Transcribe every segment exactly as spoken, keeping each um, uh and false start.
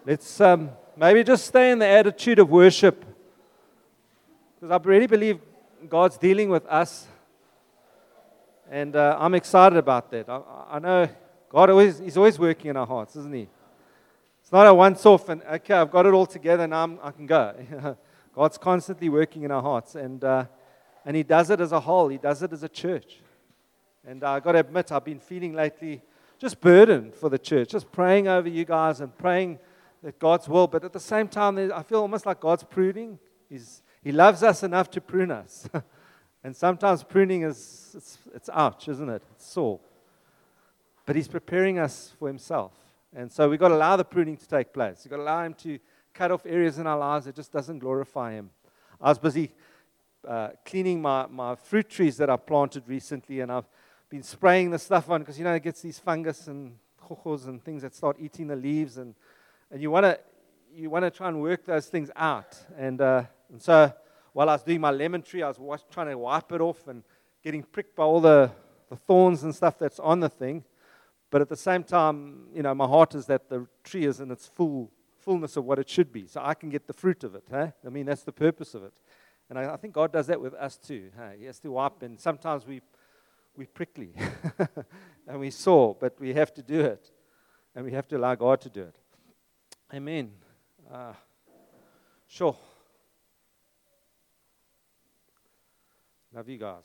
Let's um, maybe just stay in the attitude of worship, because I really believe God's dealing with us, and uh, I'm excited about that. I, I know God always He's always working in our hearts, isn't He? It's not a once-off and okay, I've got it all together now. I'm, I can go. God's constantly working in our hearts, and uh, and He does it as a whole. He does it as a church, and uh, I've got to admit, I've been feeling lately just burdened for the church, just praying over you guys and praying that God's will, but at the same time, I feel almost like God's pruning. He's, he loves us enough to prune us. And sometimes pruning is, it's, it's ouch, isn't it? It's sore. But He's preparing us for Himself. And so we've got to allow the pruning to take place. We've got to allow Him to cut off areas in our lives that just doesn't glorify Him. I was busy uh, cleaning my, my fruit trees that I planted recently, and I've been spraying the stuff on, because, you know, it gets these fungus and chojos and things that start eating the leaves, and And you want to you want to try and work those things out. And, uh, and so while I was doing my lemon tree, I was watch, trying to wipe it off and getting pricked by all the, the thorns and stuff that's on the thing. But at the same time, you know, my heart is that the tree is in its full fullness of what it should be, so I can get the fruit of it. Huh? I mean, that's the purpose of it. And I, I think God does that with us too. Huh? He has to wipe, and sometimes we we prickly and we sore, but we have to do it, and we have to allow God to do it. Amen. Uh, sure. Love you guys.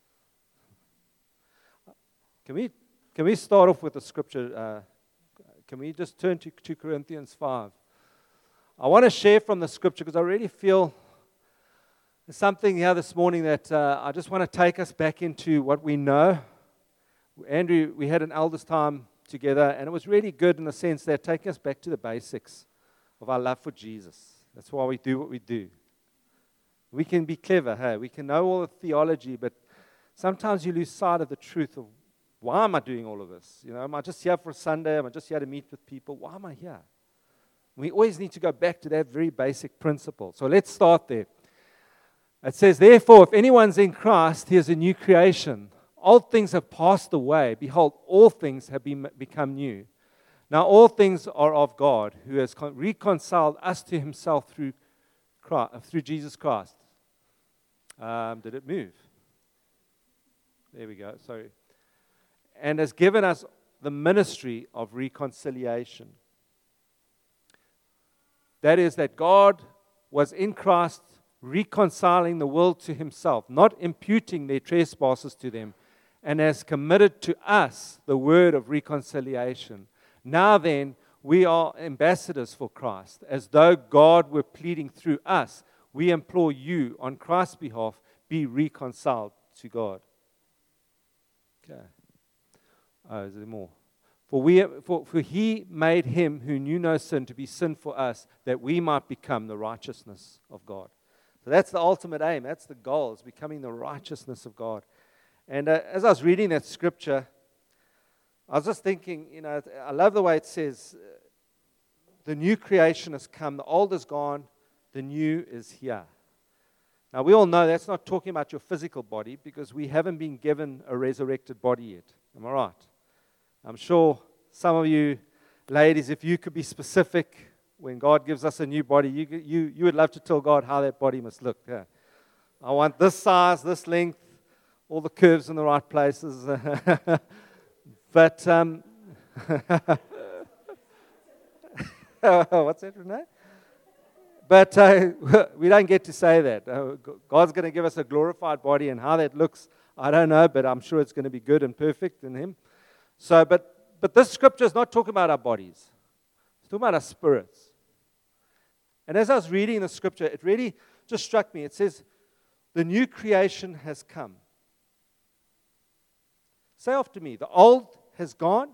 Can we can we start off with the scripture? Uh, can we just turn to two Corinthians five? I want to share from the scripture because I really feel there's something here this morning that uh, I just want to take us back into what we know. Andrew, we had an elders time together, and it was really good in the sense that taking us back to the basics of our love for Jesus. That's why we do what we do. We can be clever, hey? We can know all the theology, but sometimes you lose sight of the truth of why am I doing all of this? You know, am I just here for a Sunday? Am I just here to meet with people? Why am I here? We always need to go back to that very basic principle. So let's start there. It says, therefore, if anyone's in Christ, he is a new creation. Old things have passed away. Behold, all things have been, become new. Now all things are of God, who has con- reconciled us to Himself through Christ, through Jesus Christ. Um, did it move? There we go. Sorry. And has given us the ministry of reconciliation. That is, that God was in Christ reconciling the world to Himself, not imputing their trespasses to them, and has committed to us the word of reconciliation. Now then, we are ambassadors for Christ. As though God were pleading through us, we implore you on Christ's behalf, be reconciled to God. Okay. Oh, is there more? For, we, for, for He made Him who knew no sin to be sin for us, that we might become the righteousness of God. So that's the ultimate aim. That's the goal, is becoming the righteousness of God. And uh, as I was reading that scripture, I was just thinking, you know, I love the way it says, uh, the new creation has come, the old is gone, the new is here. Now, we all know that's not talking about your physical body, because we haven't been given a resurrected body yet. Am I right? I'm sure some of you ladies, if you could be specific, when God gives us a new body, you, you, you would love to tell God how that body must look. Yeah. I want this size, this length, all the curves in the right places. But, um, what's that, Renee? But uh, we don't get to say that. Uh, God's going to give us a glorified body, and how that looks, I don't know, but I'm sure it's going to be good and perfect in Him. So, but, but this scripture is not talking about our bodies. It's talking about our spirits. And as I was reading the scripture, it really just struck me. It says, the new creation has come. Say after me, the old has gone,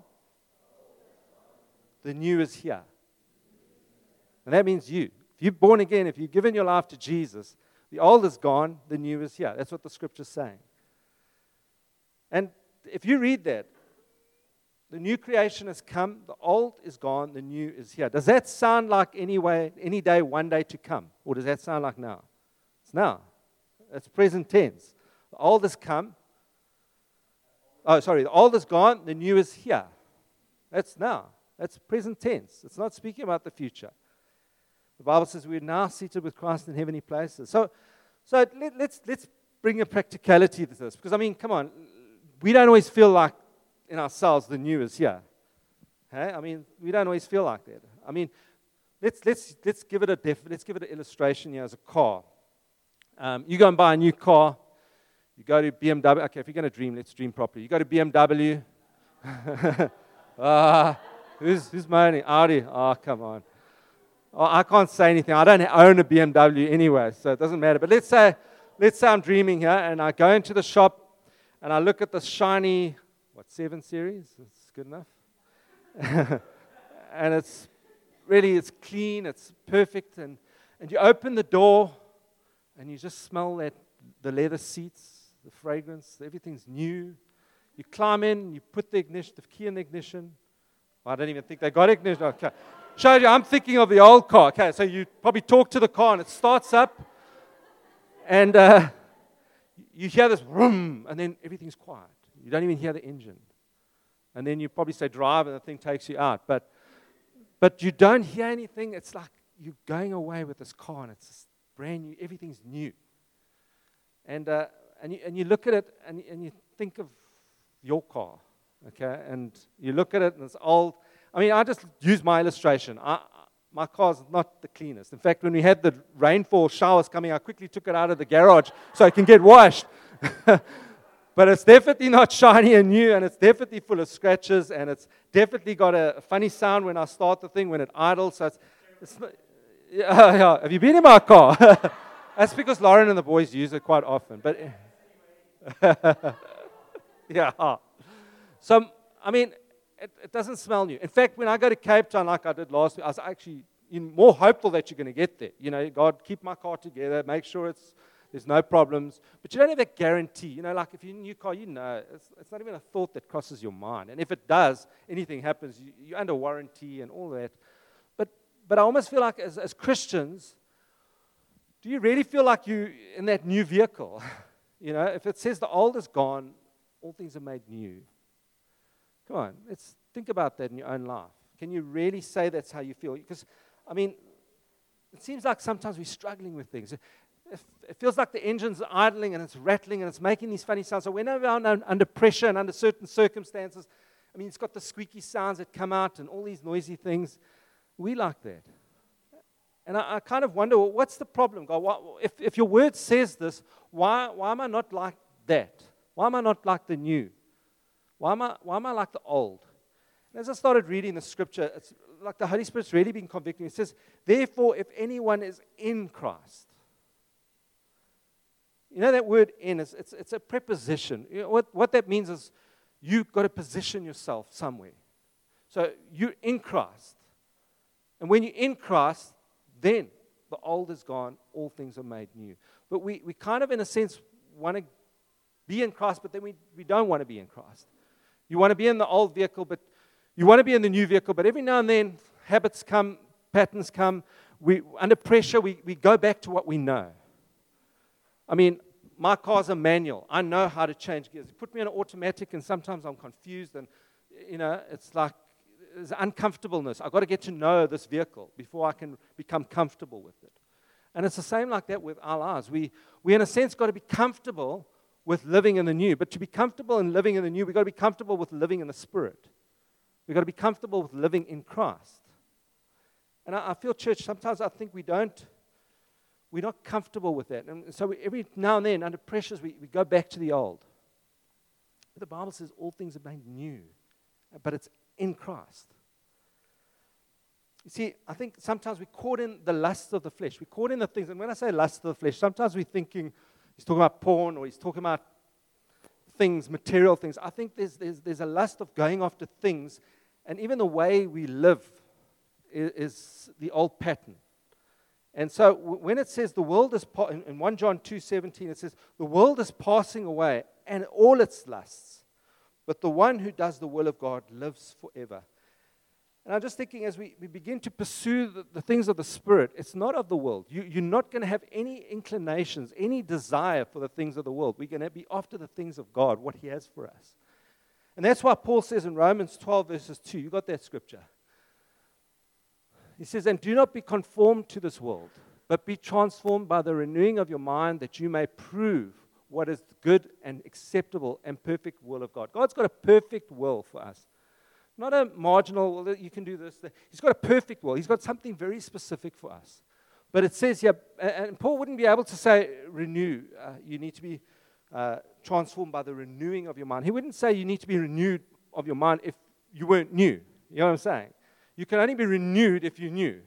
the new is here. And that means you. If you're born again, if you've given your life to Jesus, the old is gone, the new is here. That's what the scripture's saying. And if you read that, the new creation has come, the old is gone, the new is here. Does that sound like any way, any day, one day to come? Or does that sound like now? It's now. It's present tense. The old has come. Oh, sorry, the old is gone, the new is here. That's now. That's present tense. It's not speaking about the future. The Bible says we're now seated with Christ in heavenly places. So, so let, let's let's bring a practicality to this. Because, I mean, come on, we don't always feel like in ourselves the new is here. Hey? I mean, we don't always feel like that. I mean, let's let's let's give it a def, let's give it an illustration here as a car. Um, you go and buy a new car. You go to B M W. Okay, if you're going to dream, let's dream properly. You go to B M W. uh, who's who's moaning? Audi. Oh, come on. Oh, I can't say anything. I don't own a B M W anyway, so it doesn't matter. But let's say, let's say I'm dreaming here, and I go into the shop, and I look at the shiny, what, seven series? That's good enough. And it's really, it's clean, it's perfect, and, and you open the door, and you just smell that, the leather seats, the fragrance, everything's new. You climb in, you put the ignition, the key in the ignition. Well, I don't even think they got ignition. Okay. Showed you, I'm thinking of the old car. Okay, so you probably talk to the car and it starts up and uh, you hear this vroom and then everything's quiet. You don't even hear the engine. And then you probably say drive and the thing takes you out. But but you don't hear anything. It's like you're going away with this car and it's just brand new. Everything's new. And uh, and, you, and you look at it and, and you think of your car. Okay, and you look at it and it's old. I mean, I just use my illustration. I, my car's not the cleanest. In fact, when we had the rainfall showers coming, I quickly took it out of the garage so it can get washed. But it's definitely not shiny and new, and it's definitely full of scratches, and it's definitely got a funny sound when I start the thing, when it idles. So it's, it's not, yeah, yeah. Have you been in my car? That's because Lauren and the boys use it quite often. But yeah. So, I mean, It, it doesn't smell new. In fact, when I go to Cape Town, like I did last week, I was actually more hopeful that you're going to get there. You know, God, keep my car together, make sure it's there's no problems. But you don't have that guarantee. You know, like if you're in a new car, you know, it's, it's not even a thought that crosses your mind. And if it does, anything happens, you, you're under warranty and all that. But but I almost feel like as, as Christians, do you really feel like you're in that new vehicle? You know, if it says the old is gone, all things are made new. Come on, let's think about that in your own life. Can you really say that's how you feel? Because, I mean, it seems like sometimes we're struggling with things. It feels like the engine's idling and it's rattling and it's making these funny sounds. So whenever I'm under pressure and under certain circumstances, I mean, it's got the squeaky sounds that come out and all these noisy things. We like that. And I, I kind of wonder, well, what's the problem, God? Why, if, if your word says this, why, why am I not like that? Why am I not like the new? Why am I, why am I like the old? And as I started reading the scripture, it's like the Holy Spirit's really been convicting me. It says, therefore, if anyone is in Christ. You know that word in, is it's, it's a preposition. You know, what, what that means is you've got to position yourself somewhere. So you're in Christ. And when you're in Christ, then the old is gone, all things are made new. But we, we kind of, in a sense, want to be in Christ, but then we, we don't want to be in Christ. You want to be in the old vehicle, but you want to be in the new vehicle, but every now and then habits come, patterns come. We under pressure, we, we go back to what we know. I mean, my car's a manual. I know how to change gears. Put me in an automatic, and sometimes I'm confused, and you know, it's like there's uncomfortableness. I've got to get to know this vehicle before I can become comfortable with it. And it's the same like that with our lives. We, we in a sense, got to be comfortable with living in the new. But to be comfortable in living in the new, we've got to be comfortable with living in the Spirit. We've got to be comfortable with living in Christ. And I, I feel, church, sometimes I think we don't, we're not comfortable with that. And so we, every now and then, under pressures, we, we go back to the old. But the Bible says all things are made new. But it's in Christ. You see, I think sometimes we're caught in the lusts of the flesh. We're caught in the things. And when I say lust of the flesh, sometimes we're thinking, he's talking about porn, or he's talking about things, material things. I think there's, there's, there's a lust of going after things, and even the way we live is, is the old pattern. And so w- when it says the world is, pa- in, in First John two seventeen, it says, the world is passing away, and all its lusts, but the one who does the will of God lives forever. And I'm just thinking, as we, we begin to pursue the, the things of the Spirit, it's not of the world. You, you're not going to have any inclinations, any desire for the things of the world. We're going to be after the things of God, what He has for us. And that's why Paul says in Romans twelve, verses two, you got that scripture. He says, and do not be conformed to this world, but be transformed by the renewing of your mind, that you may prove what is the good and acceptable and perfect will of God. God's got a perfect will for us. Not a marginal, well, you can do this. He's got a perfect will. He's got something very specific for us. But it says here, and Paul wouldn't be able to say renew. Uh, you need to be uh, transformed by the renewing of your mind. He wouldn't say you need to be renewed of your mind if you weren't new. You know what I'm saying? You can only be renewed if you knew.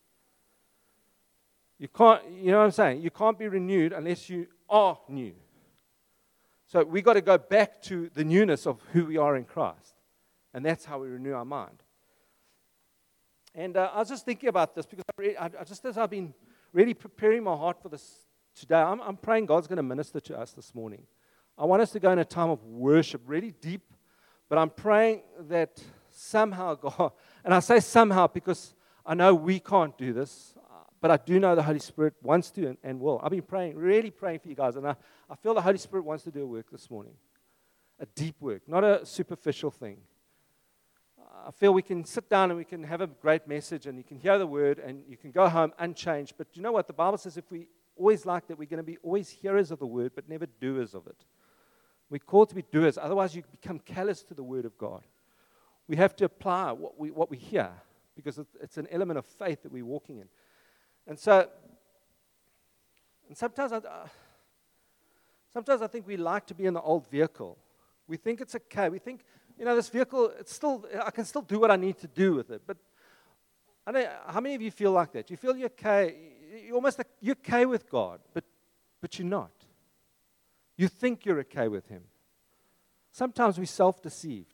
You can't, you know what I'm saying? You can't be renewed unless you are new. So we got to go back to the newness of who we are in Christ. And that's how we renew our mind. And uh, I was just thinking about this because I, really, I, I just as I've been really preparing my heart for this today, I'm, I'm praying God's going to minister to us this morning. I want us to go in a time of worship, really deep, but I'm praying that somehow God, and I say somehow because I know we can't do this, but I do know the Holy Spirit wants to and, and will. I've been praying, really praying for you guys, and I, I feel the Holy Spirit wants to do a work this morning, a deep work, not a superficial thing. I feel we can sit down and we can have a great message and you can hear the word and you can go home unchanged. But you know what? The Bible says if we always like that, we're going to be always hearers of the word but never doers of it. We're called to be doers. Otherwise, you become callous to the word of God. We have to apply what we, what we hear because it's an element of faith that we're walking in. And so, and sometimes I, uh, sometimes I think we like to be in the old vehicle. We think it's okay. We think, you know, this vehicle, it's still, I can still do what I need to do with it. But I don't know, how many of you feel like that? You feel you're okay, you're almost like you're okay with God, but but you're not. You think you're okay with Him. Sometimes we're self-deceived.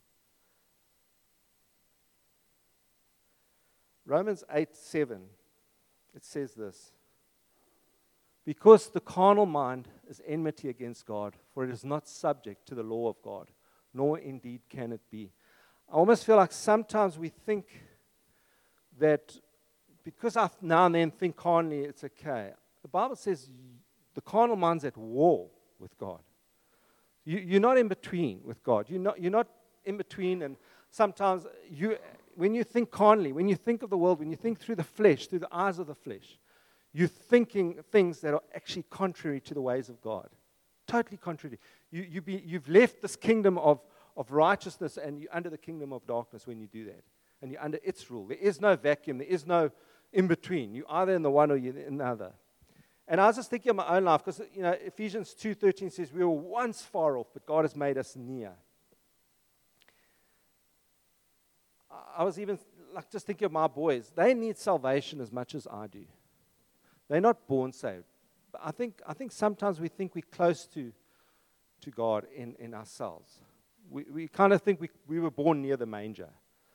Romans eight seven, it says this. Because the carnal mind is enmity against God, for it is not subject to the law of God, nor indeed can it be. I almost feel like sometimes we think that because I now and then think carnally, it's okay. The Bible says the carnal mind's at war with God. You, you're not in between with God. You're not, you're not in between, and sometimes you, when you think carnally, when you think of the world, when you think through the flesh, through the eyes of the flesh, you're thinking things that are actually contrary to the ways of God. Totally contrary. You, you be, you've left this kingdom of, of righteousness and you're under the kingdom of darkness when you do that. And you're under its rule. There is no vacuum. There is no in-between. You're either in the one or you're in the other. And I was just thinking of my own life because, you know, Ephesians two thirteen says we were once far off, but God has made us near. I was even like just thinking of my boys. They need salvation as much as I do. They're not born saved. But I think I think sometimes we think we're close to, to God in, in ourselves. We we kind of think we we were born near the manger.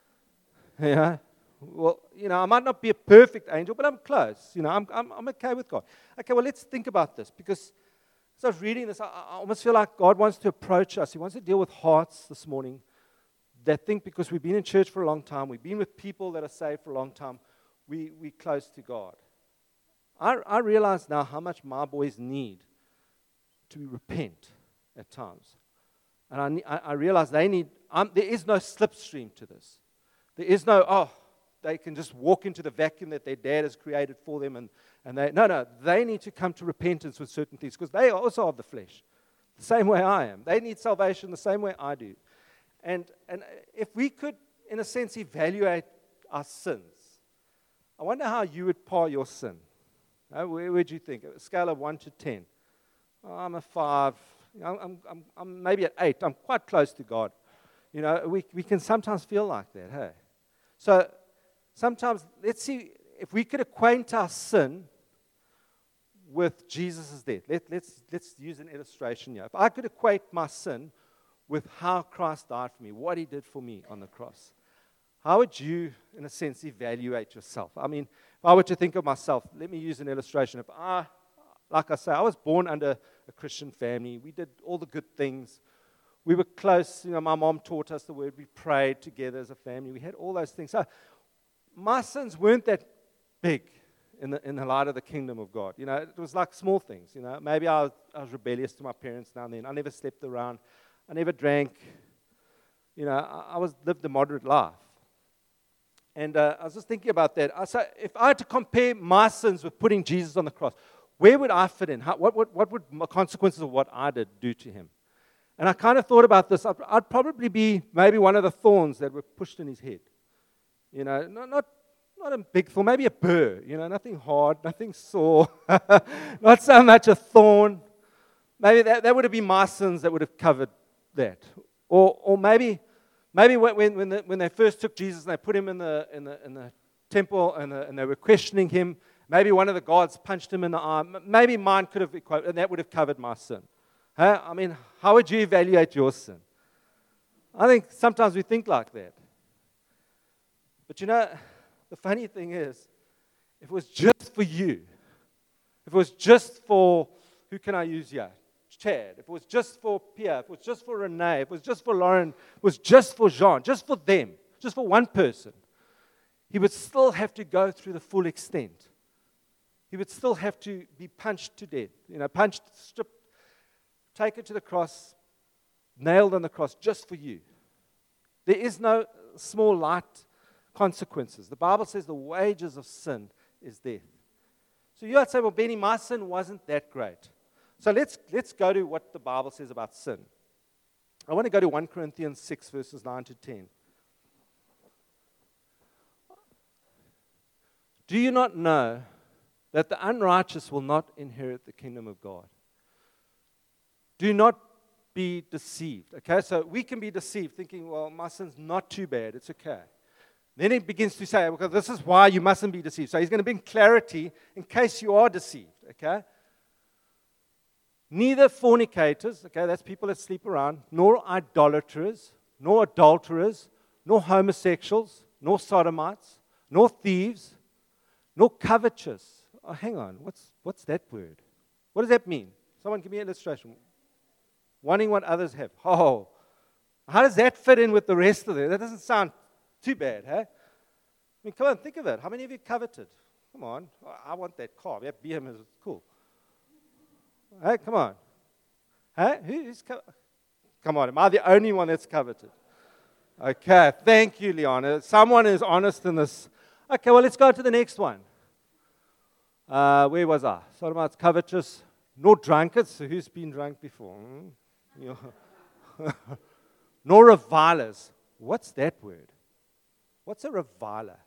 Yeah. Well, you know, I might not be a perfect angel, but I'm close. You know, I'm I'm I'm okay with God. Okay, well, let's think about this because as I was reading this, I, I almost feel like God wants to approach us. He wants to deal with hearts this morning that think because we've been in church for a long time, we've been with people that are saved for a long time, we we're close to God. I, I realize now how much my boys need to repent at times. And I, I realize they need, um, there is no slipstream to this. There is no, oh, they can just walk into the vacuum that their dad has created for them. And, and they, no, no, they need to come to repentance with certain things because they are also of the flesh, the same way I am. They need salvation the same way I do. And, and if we could, in a sense, evaluate our sins, I wonder how you would par your sin. Uh, where would you think? A scale of one to ten. Oh, I'm a five. You know, I'm, I'm, I'm maybe at eight. I'm quite close to God. You know, we, we can sometimes feel like that, hey? So sometimes, let's see, if we could acquaint our sin with Jesus' death. Let, let's, let's use an illustration here. If I could equate my sin with how Christ died for me, what He did for me on the cross, how would you, in a sense, evaluate yourself? I mean, if I were to think of myself, let me use an illustration. If I, like I say, I was born under a Christian family. We did all the good things. We were close. You know, my mom taught us the word. We prayed together as a family. We had all those things. So my sins weren't that big in the in the light of the kingdom of God. You know, it was like small things. You know, maybe I was, I was rebellious to my parents now and then. I never slept around. I never drank. You know, I, I was lived a moderate life. And uh, I was just thinking about that. I so if I had to compare my sins with putting Jesus on the cross, where would I fit in? How, what, what, what would the consequences of what I did do to him? And I kind of thought about this. I'd, I'd probably be maybe one of the thorns that were pushed in his head. You know, not, not, not a big thorn, maybe a burr. You know, nothing hard, nothing sore, not so much a thorn. Maybe that, that would have been my sins that would have covered that. Or, or maybe... Maybe when, when, the, when they first took Jesus and they put him in the, in the, in the temple and, the, and they were questioning him, maybe one of the guards punched him in the arm. Maybe mine could have, and that would have covered my sin. Huh? I mean, how would you evaluate your sin? I think sometimes we think like that. But you know, the funny thing is, if it was just for you, if it was just for, who can I use here? Chad, if it was just for Pierre, if it was just for Renee, if it was just for Lauren, if it was just for Jean, just for them, just for one person, he would still have to go through the full extent. He would still have to be punched to death, you know, punched, stripped, taken to the cross, nailed on the cross just for you. There is no small, light consequences. The Bible says the wages of sin is death. So you might say, well, Benny, my sin wasn't that great. So let's, let's go to what the Bible says about sin. I want to go to First Corinthians six, verses nine to ten. Do you not know that the unrighteous will not inherit the kingdom of God? Do not be deceived. Okay, so we can be deceived thinking, well, my sin's not too bad, it's okay. Then he begins to say, because this is why you mustn't be deceived. So he's going to bring clarity in case you are deceived, okay? Neither fornicators, okay, that's people that sleep around, nor idolaters, nor adulterers, nor homosexuals, nor sodomites, nor thieves, nor covetous. Oh, hang on, what's, what's that word? What does that mean? Someone give me an illustration. Wanting what others have. Oh, how does that fit in with the rest of it? That doesn't sound too bad, huh? I mean, come on, think of it. How many of you coveted? Come on, I want that car. Yeah, B M is cool. Hey, come on. Hey, who's co- Come on, am I the only one that's coveted? Okay, thank you, Liana. Someone is honest in this. Okay, well, let's go to the next one. Uh, where was I? Sodomites, covetous, nor drunkards. So who's been drunk before? Hmm? Yeah. Nor revilers. What's that word? What's a reviler?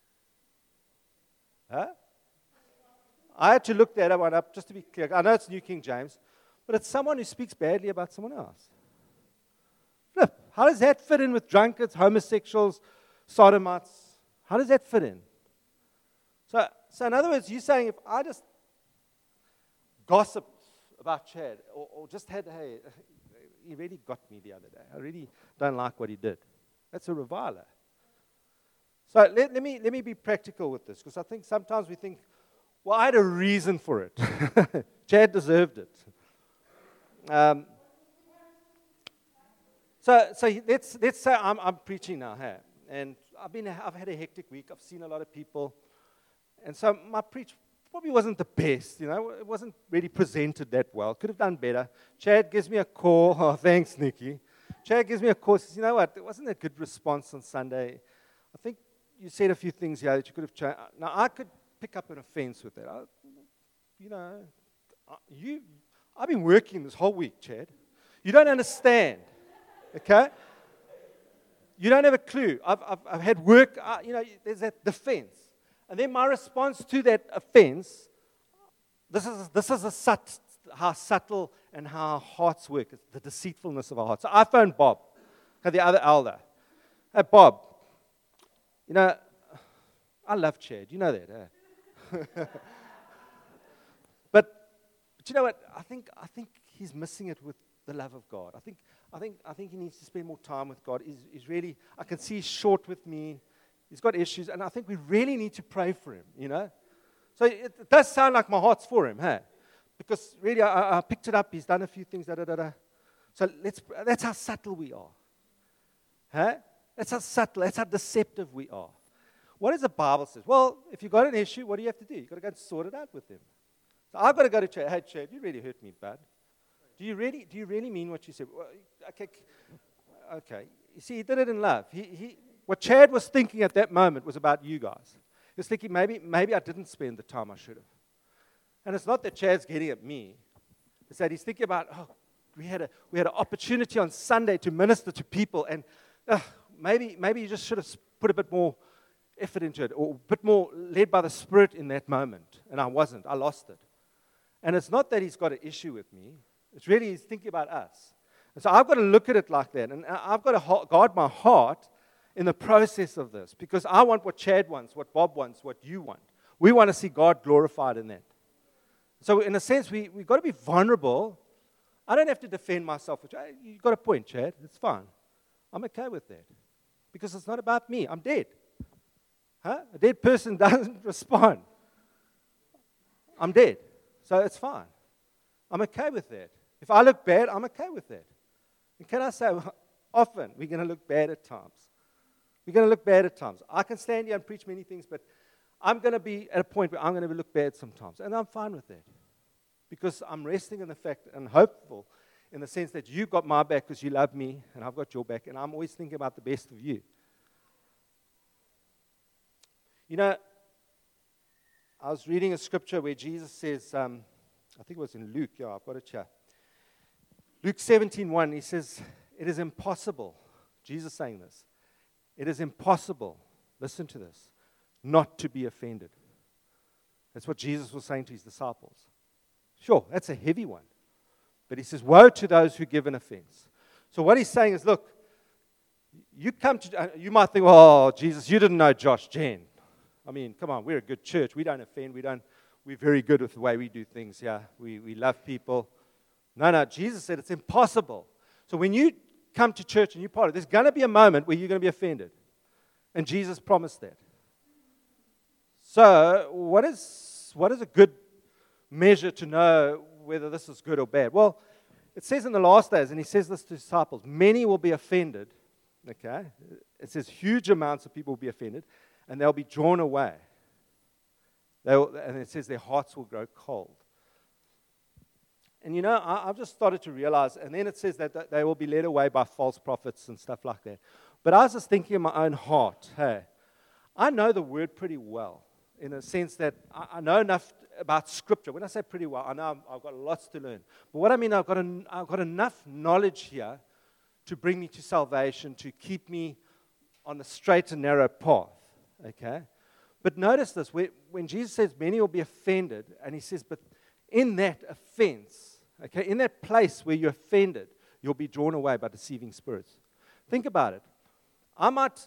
Huh? I had to look that one up just to be clear. I know it's New King James, but it's someone who speaks badly about someone else. Flip, how does that fit in with drunkards, homosexuals, sodomites? How does that fit in? So, so in other words, you're saying if I just gossiped about Chad, or, or just had, hey, he really got me the other day. I really don't like what he did. That's a reviler. So let, let me let me be practical with this, because I think sometimes we think, well, I had a reason for it. Chad deserved it. Um, so so let's let's say I'm I'm preaching now, hey, and I've been I've had a hectic week. I've seen a lot of people, and so my preach probably wasn't the best. You know, it wasn't really presented that well. Could have done better. Chad gives me a call. Oh, thanks, Nikki. Chad gives me a call. Says, you know what? It wasn't a good response on Sunday. I think you said a few things here that you could have changed. Now I could pick up an offense with that. I, you know, you. I've been working this whole week, Chad. You don't understand, okay? You don't have a clue. I've, I've, I've had work, uh, you know, there's that defense. And then my response to that offense, this is, this is a sut, how subtle and how our hearts work, it's the deceitfulness of our hearts. So I phoned Bob, the other elder. Hey, Bob, you know, I love Chad. You know that, eh? but But you know what? I think I think he's missing it with the love of God. I think I think I think he needs to spend more time with God. He's, he's really I can see he's short with me. He's got issues, and I think we really need to pray for him. You know, so it, it does sound like my heart's for him, hey? Because really, I, I picked it up. He's done a few things. Da da da da. So let's. That's how subtle we are, huh? That's how subtle. That's how deceptive we are. What does the Bible say? Well, if you've got an issue, what do you have to do? You've got to go and sort it out with him. So I've got to go to Chad. Hey, Chad, you really hurt me, bud. Do you really, do you really mean what you said? Well, okay, okay. You see, he did it in love. He, he, What Chad was thinking at that moment was about you guys. He was thinking, maybe, maybe I didn't spend the time I should have. And it's not that Chad's getting at me. It's that he's thinking about, oh, we had, a, we had an opportunity on Sunday to minister to people, and uh, maybe, maybe you just should have put a bit more effort into it, or a bit more led by the Spirit in that moment. And I wasn't. I lost it. And it's not that he's got an issue with me. It's really he's thinking about us. And so I've got to look at it like that. And I've got to guard my heart in the process of this, because I want what Chad wants, what Bob wants, what you want. We want to see God glorified in that. So in a sense, we, we've got to be vulnerable. I don't have to defend myself. You've got a point, Chad. It's fine. I'm okay with that. Because it's not about me. I'm dead. Huh? A dead person doesn't respond. I'm dead. So it's fine. I'm okay with that. If I look bad, I'm okay with that. And can I say, often we're going to look bad at times. We're going to look bad at times. I can stand here and preach many things, but I'm going to be at a point where I'm going to look bad sometimes. And I'm fine with that. Because I'm resting in the fact and hopeful in the sense that you got my back because you love me and I've got your back. And I'm always thinking about the best of you. You know, I was reading a scripture where Jesus says, um, I think it was in Luke. Yeah, I've got it here. Luke seventeen one, he says, it is impossible. Jesus saying this. It is impossible, listen to this, not to be offended. That's what Jesus was saying to his disciples. Sure, that's a heavy one. But he says, woe to those who give an offense. So what he's saying is, look, you come to, you might think, oh, Jesus, you didn't know Josh Jen. I mean, come on, we're a good church. We don't offend. We don't, we're very good with the way we do things here. We, we love people. No, no, Jesus said it's impossible. So when you come to church and you're part of it, there's going to be a moment where you're going to be offended. And Jesus promised that. So what is what is a good measure to know whether this is good or bad? Well, it says in the last days, and he says this to his disciples, many will be offended. Okay? It says huge amounts of people will be offended, and they'll be drawn away. They'll, and it says their hearts will grow cold. And you know, I, I've just started to realize, and then it says that, that they will be led away by false prophets and stuff like that. But I was just thinking in my own heart, hey, I know the word pretty well, in a sense that I, I know enough about Scripture. When I say pretty well, I know I'm, I've got lots to learn. But what I mean, I've got, an, I've got enough knowledge here to bring me to salvation, to keep me on the straight and narrow path, okay? But notice this, when, when Jesus says many will be offended, and he says, but in that offense, okay, in that place where you're offended, you'll be drawn away by deceiving spirits. Think about it. I might,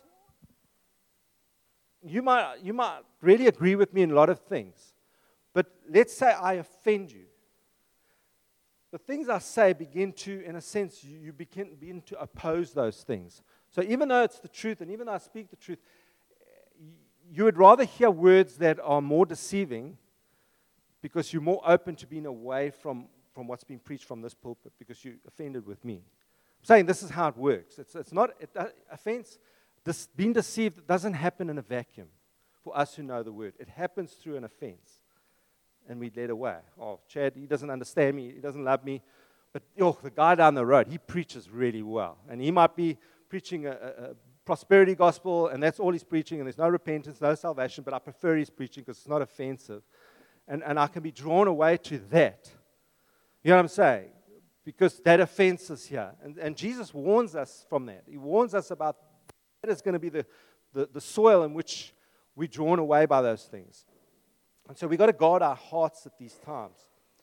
you might, you might really agree with me in a lot of things, but let's say I offend you. The things I say begin to, in a sense, you, you begin, begin to oppose those things. So even though it's the truth, and even though I speak the truth, you would rather hear words that are more deceiving because you're more open to being away from, from what's being preached from this pulpit because you're offended with me. I'm saying this is how it works. It's, it's not, it, uh, offense, this, being deceived doesn't happen in a vacuum for us who know the word. It happens through an offense. And we led away. Oh, Chad, he doesn't understand me. He doesn't love me. But oh, the guy down the road, he preaches really well. And he might be preaching a, a, a prosperity gospel, and that's all he's preaching, and there's no repentance, no salvation, but I prefer his preaching because it's not offensive. And, and I can be drawn away to that. You know what I'm saying? Because that offense is here. And, and Jesus warns us from that. He warns us about that is going to be the, the, the soil in which we're drawn away by those things. And so we've got to guard our hearts at these times.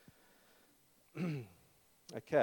Okay.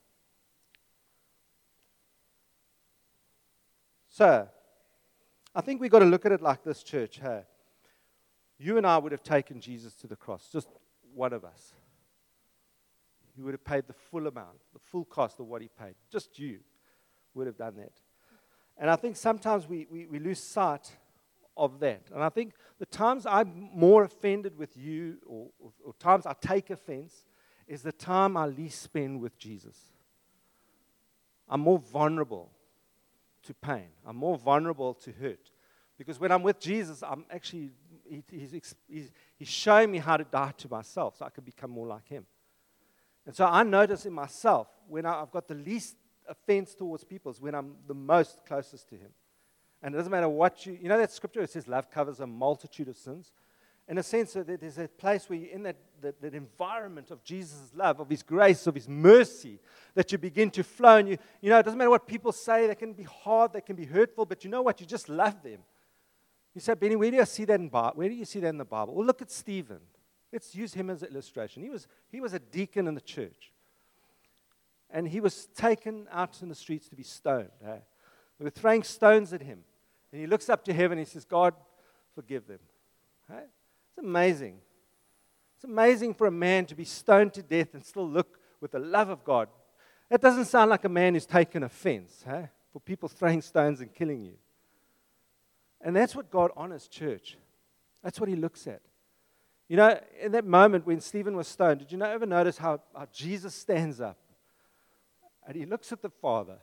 So, I think we've got to look at it like this, church. Hey, you and I would have taken Jesus to the cross, just one of us. He would have paid the full amount, the full cost of what he paid. Just you would have done that. And I think sometimes we, we, we lose sight of that. And I think the times I'm more offended with you, or, or, or times I take offense, is the time I least spend with Jesus. I'm more vulnerable to pain. I'm more vulnerable to hurt. Because when I'm with Jesus, I'm actually, he, he's, he's, he's showing me how to die to myself so I can become more like him. And so I notice in myself, when I, I've got the least offense towards people, is when I'm the most closest to him. And it doesn't matter what you, you know that scripture, it says love covers a multitude of sins. In a sense, that there's a place where you're in that, that, that environment of Jesus' love, of His grace, of His mercy, that you begin to flow. And you, you know, it doesn't matter what people say. They can be hard, they can be hurtful, but you know what? You just love them. You say, Benny, where do you see that in Bible? Where do you see that in the Bible? Well, look at Stephen. Let's use him as an illustration. He was, he was a deacon in the church. And he was taken out in the streets to be stoned. Eh? They were throwing stones at him. And he looks up to heaven and he says, God, forgive them. Eh? It's amazing. It's amazing for a man to be stoned to death and still look with the love of God. That doesn't sound like a man who's taken offense, eh? For people throwing stones and killing you. And that's what God honors, church. That's what He looks at. You know, in that moment when Stephen was stoned, did you ever notice how, how Jesus stands up and He looks at the Father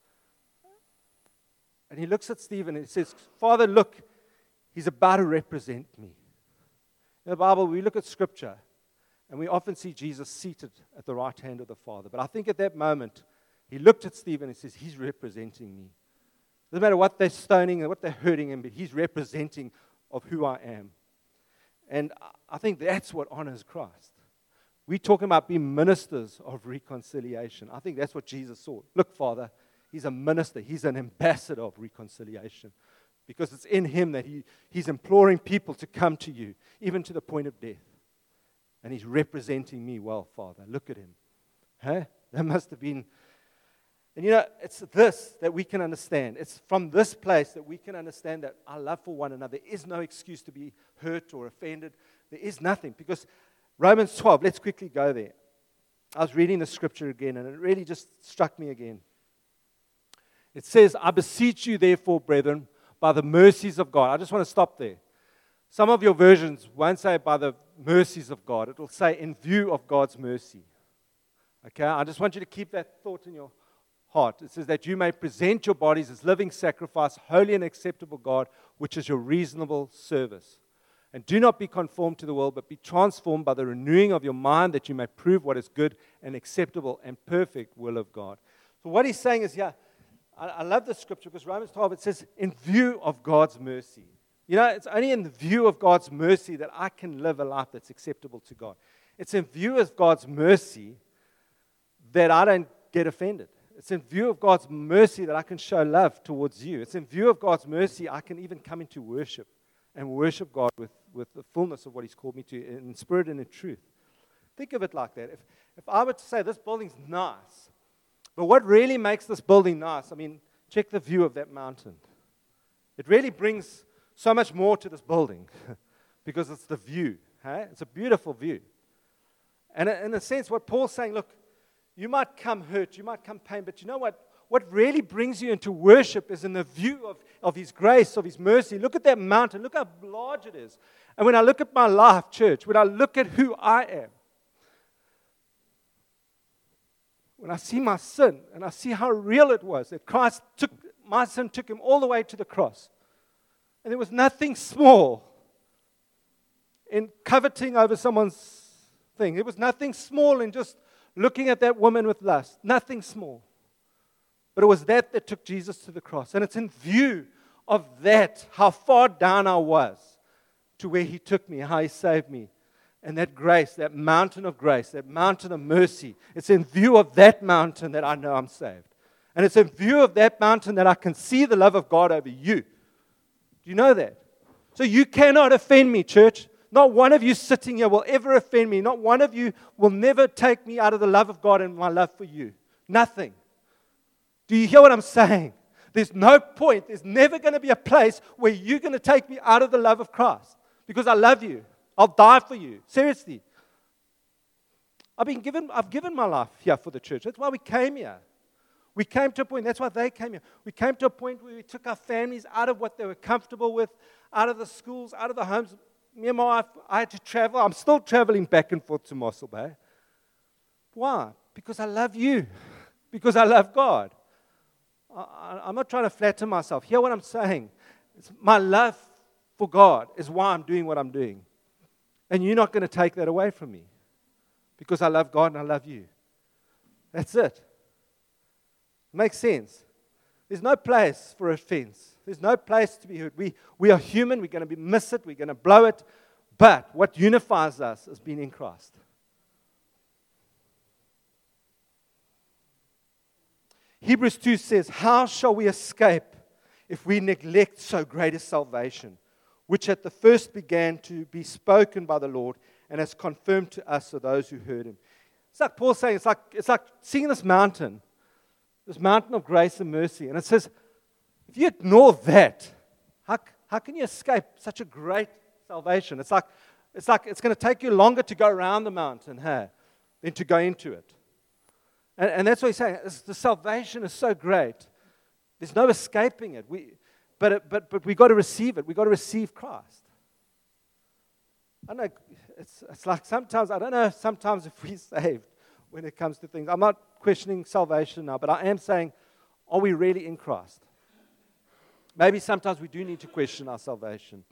and He looks at Stephen and He says, Father, look, he's about to represent me. In the Bible, we look at Scripture, and we often see Jesus seated at the right hand of the Father. But I think at that moment, He looked at Stephen and says, He's representing me. Doesn't matter what they're stoning and what they're hurting Him, but He's representing of who I am. And I think that's what honors Christ. We're talking about being ministers of reconciliation. I think that's what Jesus saw. Look, Father, He's a minister. He's an ambassador of reconciliation. Because it's in Him that he, He's imploring people to come to you, even to the point of death. And He's representing me well, Father. Look at Him. Huh? That must have been... And you know, it's this that we can understand. It's from this place that we can understand that our love for one another, there is no excuse to be hurt or offended. There is nothing. Because Romans twelve, let's quickly go there. I was reading the scripture again, and it really just struck me again. It says, I beseech you, therefore, brethren, by the mercies of God. I just want to stop there. Some of your versions won't say by the mercies of God. It will say in view of God's mercy. Okay, I just want you to keep that thought in your heart. It says that you may present your bodies as living sacrifice, holy and acceptable God, which is your reasonable service. And do not be conformed to the world, but be transformed by the renewing of your mind, that you may prove what is good and acceptable and perfect will of God. So what he's saying is, yeah, I, I love the scripture because Romans twelve, it says, in view of God's mercy. You know, it's only in the view of God's mercy that I can live a life that's acceptable to God. It's in view of God's mercy that I don't get offended. It's in view of God's mercy that I can show love towards you. It's in view of God's mercy I can even come into worship and worship God with, with the fullness of what He's called me to, in spirit and in truth. Think of it like that. If, if I were to say this building's nice, but what really makes this building nice, I mean, check the view of that mountain. It really brings so much more to this building because it's the view. Hey? It's a beautiful view. And in a sense, what Paul's saying, look, you might come hurt, you might come pain, but you know what? What really brings you into worship is in the view of, of His grace, of His mercy. Look at that mountain. Look how large it is. And when I look at my life, church, when I look at who I am, when I see my sin and I see how real it was, that Christ took, my sin took Him all the way to the cross. And there was nothing small in coveting over someone's thing. There was nothing small in just looking at that woman with lust. Nothing small. But it was that that took Jesus to the cross. And it's in view of that, how far down I was to where He took me, how He saved me. And that grace, that mountain of grace, that mountain of mercy, it's in view of that mountain that I know I'm saved. And it's in view of that mountain that I can see the love of God over you. Do you know that? So you cannot offend me, church. Not one of you sitting here will ever offend me. Not one of you will never take me out of the love of God and my love for you. Nothing. Do you hear what I'm saying? There's no point. There's never going to be a place where you're going to take me out of the love of Christ. Because I love you. I'll die for you. Seriously. I've been given, I've given my life here for the church. That's why we came here. We came to a point, that's why they came here. We came to a point where we took our families out of what they were comfortable with, out of the schools, out of the homes. Me and my wife, I had to travel. I'm still traveling back and forth to Mossel Bay. Why? Because I love you. Because I love God. I, I, I'm not trying to flatter myself. Hear what I'm saying. It's my love for God is why I'm doing what I'm doing. And you're not going to take that away from me. Because I love God and I love you. That's it. Makes sense. There's no place for offense. There's no place to be hurt. We, we are human. We're going to be miss it. We're going to blow it. But what unifies us is being in Christ. Hebrews two says, how shall we escape if we neglect so great a salvation, which at the first began to be spoken by the Lord and has confirmed to us of those who heard him? It's like Paul saying, it's like, it's like seeing this mountain, this mountain of grace and mercy. And it says, if you ignore that, how, how can you escape such a great salvation? It's like it's like it's going to take you longer to go around the mountain, hey, than to go into it. And, and that's what he's saying. It's, the salvation is so great. There's no escaping it. We, but, it, but, but we got to receive it. We got to receive Christ. I know it's, it's like sometimes, I don't know sometimes if we're saved when it comes to things. I'm not questioning salvation now, but I am saying, are we really in Christ? Maybe sometimes we do need to question our salvation.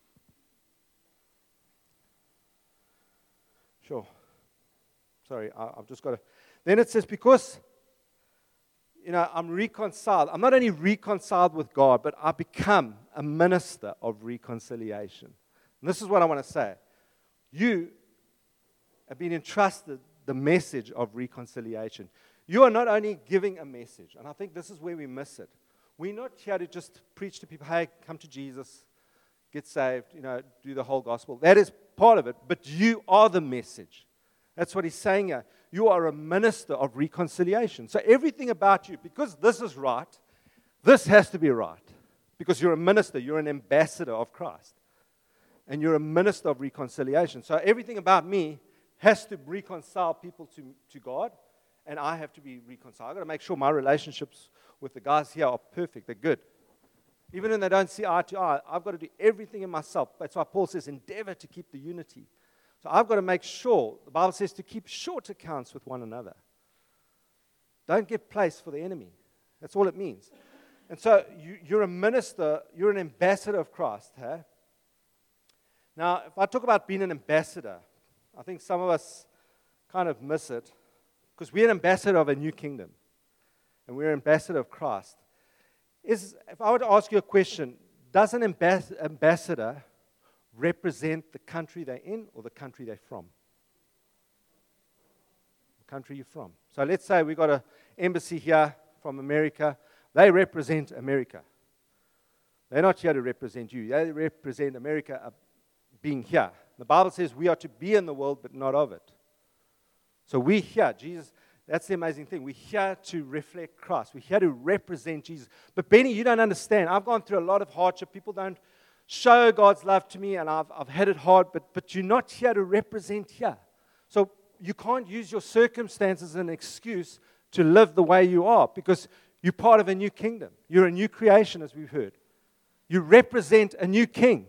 Sure. Sorry, I, I've just got to. Then it says, because, you know, I'm reconciled. I'm not only reconciled with God, but I become a minister of reconciliation. And this is what I want to say. You have been entrusted the message of reconciliation. You are not only giving a message, and I think this is where we miss it. We're not here to just preach to people, hey, come to Jesus, get saved, you know, do the whole gospel. That is part of it, but you are the message. That's what he's saying here. You are a minister of reconciliation. So everything about you, because this is right, this has to be right. Because you're a minister, you're an ambassador of Christ. And you're a minister of reconciliation. So everything about me has to reconcile people to, to God, and I have to be reconciled. I've got to make sure my relationships with the guys here are perfect, they're good. Even when they don't see eye to eye, I've got to do everything in myself. That's why Paul says, endeavor to keep the unity. So I've got to make sure, the Bible says, to keep short accounts with one another. Don't give place for the enemy. That's all it means. And so you, you're a minister, you're an ambassador of Christ. Huh? Now, if I talk about being an ambassador, I think some of us kind of miss it, because we're an ambassador of a new kingdom, and we're an ambassador of Christ. Is, if I were to ask you a question, does an ambas- ambassador represent the country they're in or the country they're from? The country you're from. So let's say we've got an embassy here from America. They represent America. They're not here to represent you. They represent America uh, being here. The Bible says we are to be in the world, but not of it. So we're here. Jesus, that's the amazing thing. We're here to reflect Christ. We're here to represent Jesus. But Benny, you don't understand. I've gone through a lot of hardship. People don't show God's love to me, and I've, I've had it hard, but, but you're not here to represent here. So you can't use your circumstances as an excuse to live the way you are, because you're part of a new kingdom. You're a new creation, as we've heard. You represent a new king.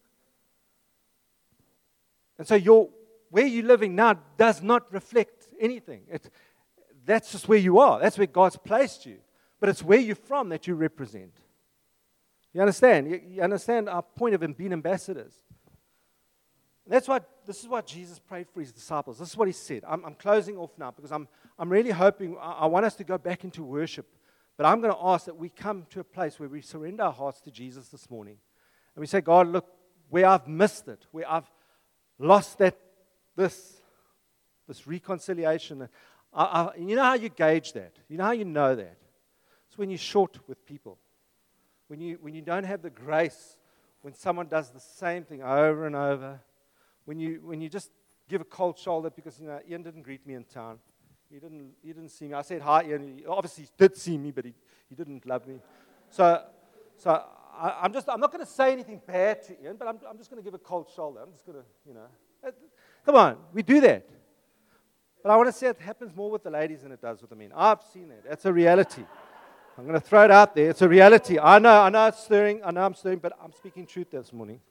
And so your, where you're living now does not reflect anything. It, that's just where you are. That's where God's placed you. But it's where you're from that you represent. You understand? You, you understand our point of being ambassadors. That's why, this is what Jesus prayed for his disciples. This is what he said. I'm, I'm closing off now because I'm, I'm really hoping, I, I want us to go back into worship. But I'm going to ask that we come to a place where we surrender our hearts to Jesus this morning. And we say, God, look, where I've missed it, where I've lost that, this, this reconciliation. I, I, you know how you gauge that? You know how you know that? It's when you're short with people. When you, when you don't have the grace, when someone does the same thing over and over, when you, when you just give a cold shoulder because, you know, Ian didn't greet me in town. He didn't, he didn't see me. I said hi, Ian. He obviously did see me, but he, he didn't love me. So, so I, I'm just, I'm not going to say anything bad to Ian, but I'm, I'm just going to give a cold shoulder. I'm just going to, you know, come on, we do that. But I want to say it happens more with the ladies than it does with the men. I've seen it. That's a reality. I'm going to throw it out there. It's a reality. I know, I know it's stirring. I know I'm stirring, but I'm speaking truth this morning.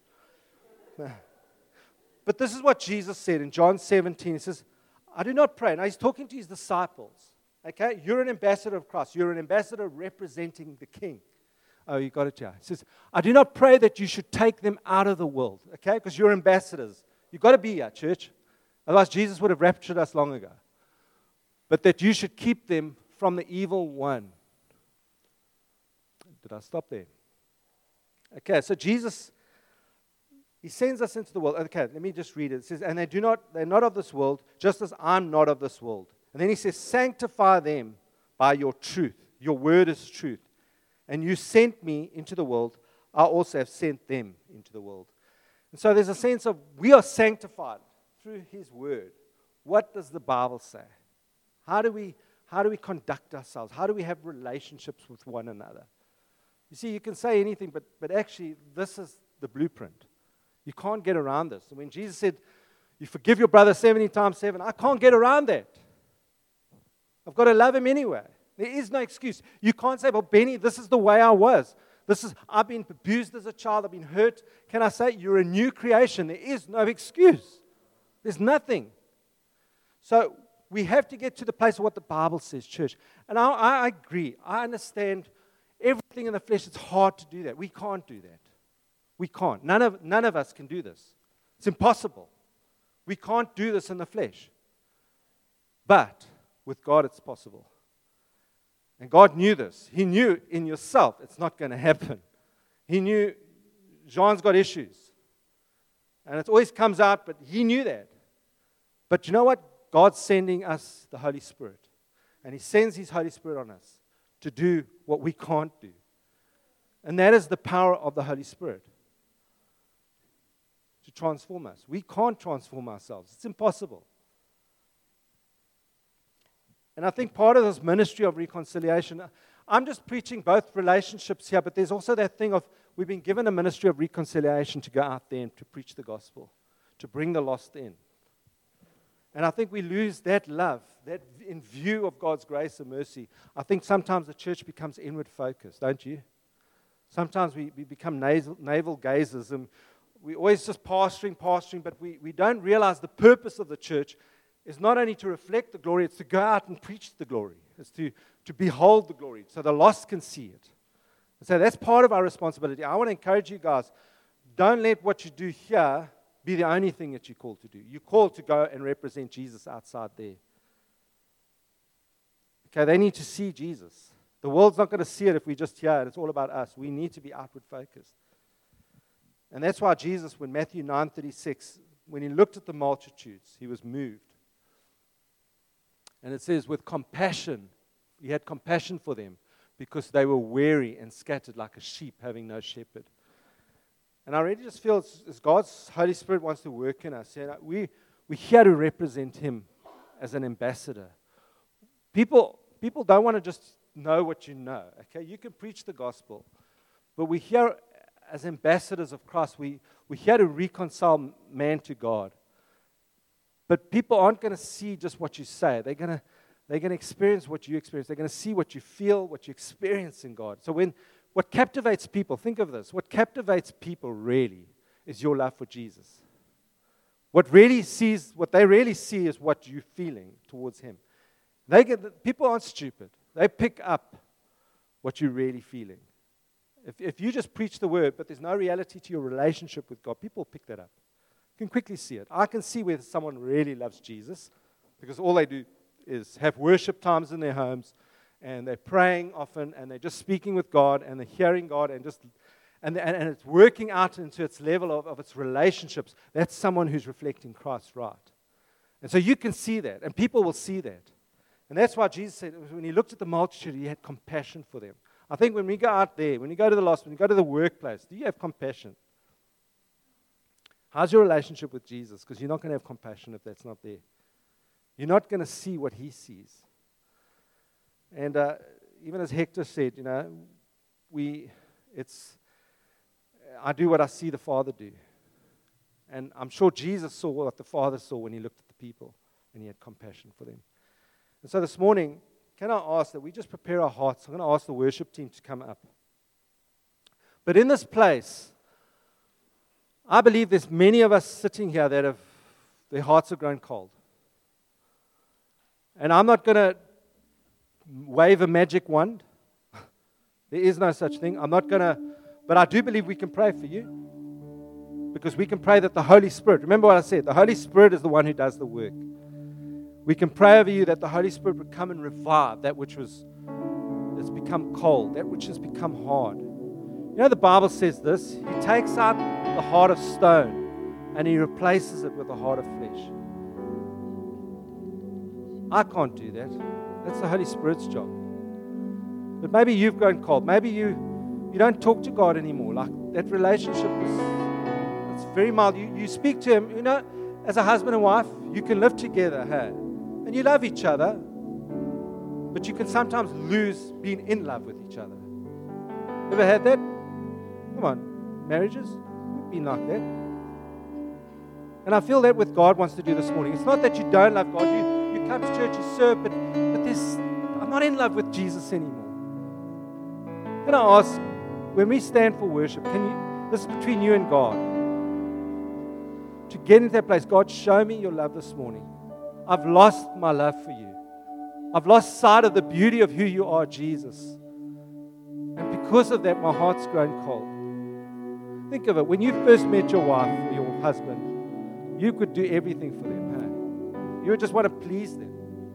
But this is what Jesus said in John seventeen. He says, I do not pray. Now he's talking to his disciples. Okay? You're an ambassador of Christ. You're an ambassador representing the King. Oh, you got it, yeah. He says, I do not pray that you should take them out of the world. Okay? Because you're ambassadors. You've got to be here, church. Otherwise, Jesus would have raptured us long ago. But that you should keep them from the evil one. Did I stop there? Okay, so Jesus, He sends us into the world. Okay, let me just read it. It says, and they do not, they're not of this world, just as I'm not of this world. And then He says, sanctify them by your truth. Your word is truth. And you sent me into the world. I also have sent them into the world. And so there's a sense of we are sanctified through His word. What does the Bible say? How do we, how do we conduct ourselves? How do we have relationships with one another? You see, you can say anything, but, but actually, this is the blueprint. You can't get around this. When Jesus said, you forgive your brother seventy times seven, I can't get around that. I've got to love him anyway. There is no excuse. You can't say, well, Benny, this is the way I was. This is, I've been abused as a child. I've been hurt. Can I say, you're a new creation. There is no excuse. There's nothing. So we have to get to the place of what the Bible says, church. And I, I agree. I understand everything in the flesh. It's hard to do that. We can't do that. We can't. None of, none of us can do this. It's impossible. We can't do this in the flesh. But with God, it's possible. And God knew this. He knew in yourself it's not going to happen. He knew Jean's got issues. And it always comes out, but he knew that. But you know what? God's sending us the Holy Spirit. And He sends His Holy Spirit on us to do what we can't do. And that is the power of the Holy Spirit. To transform us. We can't transform ourselves. It's impossible. And I think part of this ministry of reconciliation, I'm just preaching both relationships here, but there's also that thing of we've been given a ministry of reconciliation to go out there and to preach the gospel, to bring the lost in. And I think we lose that love, that in view of God's grace and mercy. I think sometimes the church becomes inward focused, don't you? Sometimes we, we become navel, navel gazers and we always just pastoring, pastoring, but we, we don't realize the purpose of the church is not only to reflect the glory, it's to go out and preach the glory. It's to, to behold the glory so the lost can see it. And so that's part of our responsibility. I want to encourage you guys, don't let what you do here be the only thing that you're called to do. You're called to go and represent Jesus outside there. Okay, they need to see Jesus. The world's not going to see it if we just hear it. It's all about us. We need to be outward focused. And that's why Jesus, when Matthew nine thirty-six, when He looked at the multitudes, He was moved. And it says, with compassion, He had compassion for them because they were weary and scattered like a sheep having no shepherd. And I really just feel it's, it's God's Holy Spirit wants to work in us. You know, we, we're here to represent Him as an ambassador. People, people don't want to just know what you know. Okay, you can preach the gospel, but we're here as ambassadors of Christ. We, we're here to reconcile man to God. But people aren't going to see just what you say. They're going to they're going to experience what you experience. They're going to see what you feel, what you experience in God. So when what captivates people, think of this, what captivates people really is your love for Jesus. What really sees, what they really see is what you're feeling towards Him. They get, people aren't stupid. They pick up what you're really feeling. If, if you just preach the word, but there's no reality to your relationship with God, people pick that up. You can quickly see it. I can see whether someone really loves Jesus because all they do is have worship times in their homes and they're praying often and they're just speaking with God and they're hearing God and just and, and, and it's working out into its level of, of its relationships. That's someone who's reflecting Christ right. And so you can see that and people will see that. And that's why Jesus said when He looked at the multitude, He had compassion for them. I think when we go out there, when you go to the lost, when you go to the workplace, do you have compassion? How's your relationship with Jesus? Because you're not going to have compassion if that's not there. You're not going to see what He sees. And uh, even as Hector said, you know, we, it's, I do what I see the Father do. And I'm sure Jesus saw what the Father saw when He looked at the people and He had compassion for them. And so this morning, can I ask that we just prepare our hearts? I'm going to ask the worship team to come up. But in this place, I believe there's many of us sitting here that have, their hearts have grown cold. And I'm not going to wave a magic wand. There is no such thing. I'm not going to, but I do believe we can pray for you. Because we can pray that the Holy Spirit, remember what I said, the Holy Spirit is the one who does the work. We can pray over you that the Holy Spirit would come and revive that which was, has become cold, that which has become hard. You know, the Bible says this, He takes out the heart of stone and He replaces it with a heart of flesh. I can't do that. That's the Holy Spirit's job. But maybe you've gone cold. Maybe you, you don't talk to God anymore. Like that relationship is it's very mild. You, you speak to Him, you know, as a husband and wife, you can live together, hey? And you love each other, but you can sometimes lose being in love with each other. Ever had that? Come on, marriages, you've been like that. And I feel that with God wants to do this morning. It's not that you don't love God. You, you come to church, you serve, but, but there's, I'm not in love with Jesus anymore. Can I ask, when we stand for worship, can you, this is between you and God, to get into that place, God, show me your love this morning. I've lost my love for you. I've lost sight of the beauty of who you are, Jesus. And because of that, my heart's grown cold. Think of it. When you first met your wife or your husband, you could do everything for them. Hey? You would just want to please them.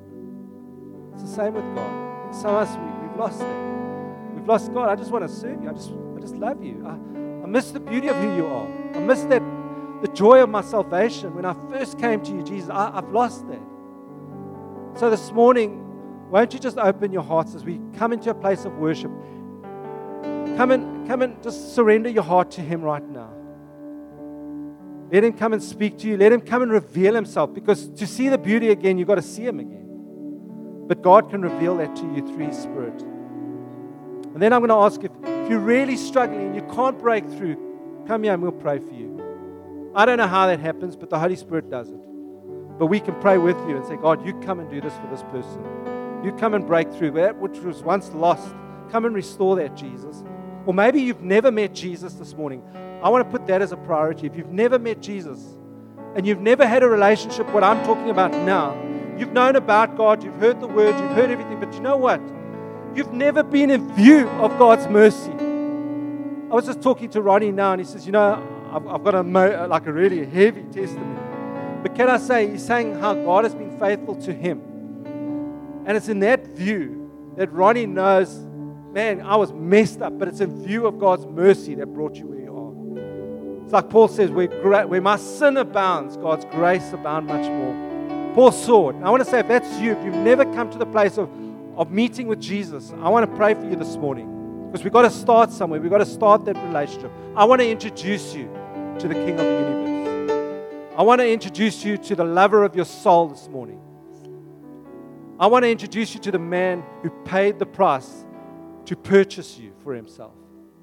It's the same with God. And some of us, we, we've lost that. We've lost God. I just want to serve you. I just, I just love you. I, I miss the beauty of who you are. I miss that, the joy of my salvation. When I first came to you, Jesus, I, I've lost that. So this morning, won't you just open your hearts as we come into a place of worship? Come and, come and just surrender your heart to Him right now. Let Him come and speak to you. Let Him come and reveal Himself. Because to see the beauty again, you've got to see Him again. But God can reveal that to you through His Spirit. And then I'm going to ask if, if you're really struggling and you can't break through, come here and we'll pray for you. I don't know how that happens, but the Holy Spirit does it. But we can pray with you and say, God, you come and do this for this person. You come and break through that which was once lost. Come and restore that, Jesus. Or maybe you've never met Jesus this morning. I want to put that as a priority. If you've never met Jesus and you've never had a relationship, what I'm talking about now, you've known about God, you've heard the word, you've heard everything, but you know what? You've never been in view of God's mercy. I was just talking to Ronnie now and he says, you know, I've, I've got a mo- like a really heavy testimony. But can I say, he's saying how God has been faithful to him. And it's in that view that Ronnie knows, man, I was messed up, but it's in view of God's mercy that brought you where you are. It's like Paul says, where, gra- where my sin abounds, God's grace abounds much more. Paul saw it. And I want to say, if that's you, if you've never come to the place of, of meeting with Jesus, I want to pray for you this morning. Because we've got to start somewhere. We've got to start that relationship. I want to introduce you to the King of the universe. I want to introduce you to the lover of your soul this morning. I want to introduce you to the man who paid the price to purchase you for himself.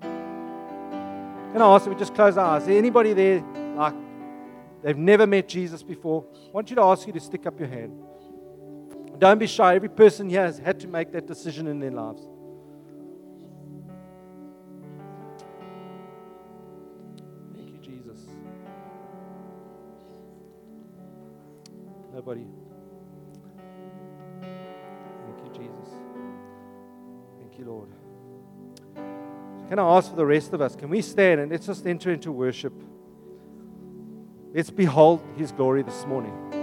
Can I ask that we just close our eyes? Is there anybody there like they've never met Jesus before? I want you to ask you to stick up your hand. Don't be shy. Every person here has had to make that decision in their lives. Thank you, Jesus. Nobody. Thank you, Jesus. Thank you, Lord. Can I ask for the rest of us? Can we stand and let's just enter into worship? Let's behold His glory this morning.